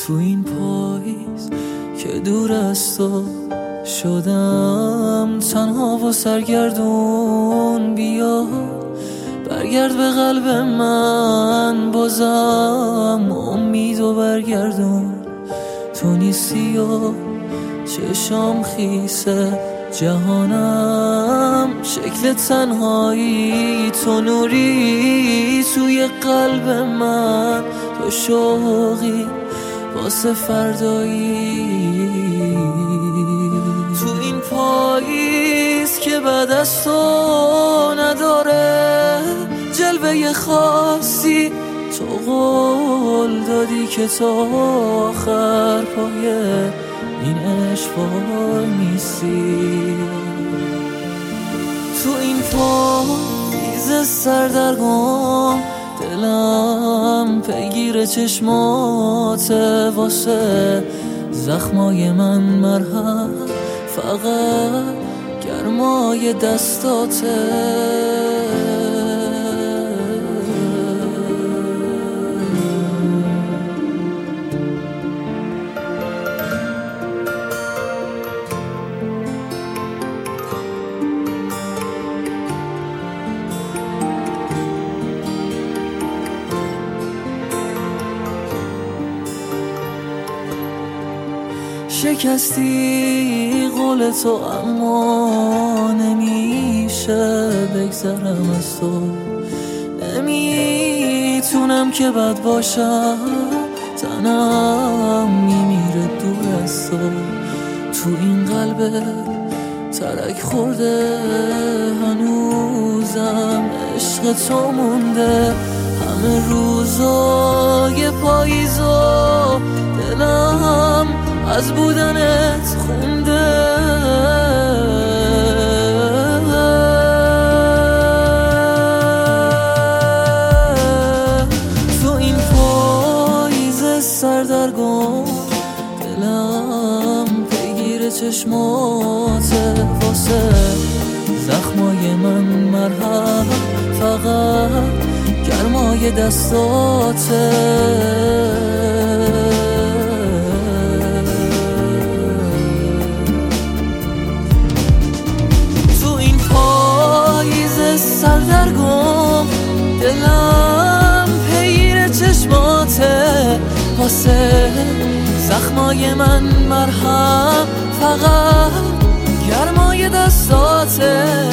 تو این پاییز که دور از تو شدم تنها و سرگردون، بیا برگرد به قلب من، بازم امیدو برگردون. تو نیستی و چشام خیسه جهانم، شکل تنهایی تو نوری توی قلب من، تو شوقی واسه فردایی. تو این پاییز که بعد از تو نداره جلوه خاصی، تو قول دادی که تا آخر پای این عشق وای میسی. تو این پاییز سردرگم دلم پیگیر چشماته، واسه زخمای من مرهم فقط گرمای دستاته. شکستی قول تو اما نمیشه بگذرم از تو، نمیتونم که بد باشم، تنم میمیره دور از تو. تو این قلب ترک خورده هنوزم عشق تو مونده، همه روزای پاییزا دلم از بودنت خونده. تو این پاییز سردرگم دلم پیگیر چشماته، واسه زخمای من مرهم فقط گرمای دستاته. سردرگم دلم پیر چشماته، واسه زخمای من مرهم فقط گرمای دستاته.